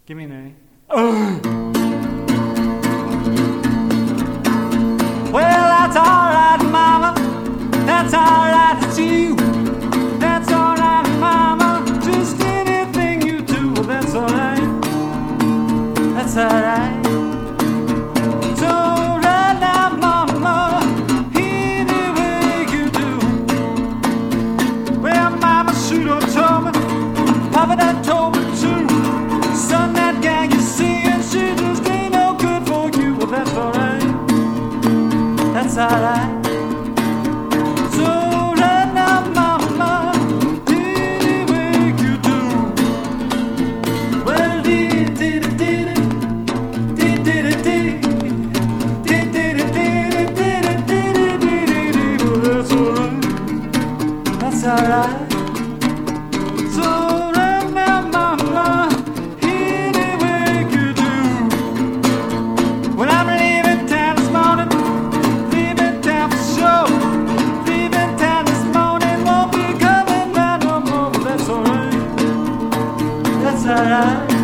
Give me an A. Well, that's alright, mama. That's alright, it's you. That's alright, mama. Just anything you do, well, that's alright. That's alright. So right now, mama, any way you do. Well, mama should have told me. Papa done told me too. Son, that guy you see, and she just ain't no good for you. Well, that's alright. That's alright. So right now, mama, any way you do. Well, that's alright. So right now, mama, any way you do. When I'm leaving town this morning, leaving town for sure. Leaving town this morning, won't be coming back no more. But that's alright. That's alright.